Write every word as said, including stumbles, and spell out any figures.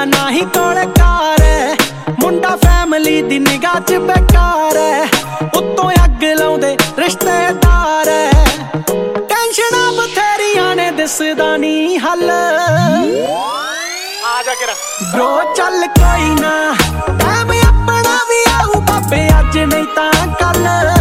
ना ही कोले कार है मुंडा फैमिली दी निगाह च बेकार है उत्तों अग लाउंदे रिश्तेदार है टेंशना बथेरियां ने दिसदा नी हल ब्रो चल कोई ना टाइम अपना भी आऊ बाबे अज नहीं तां कल।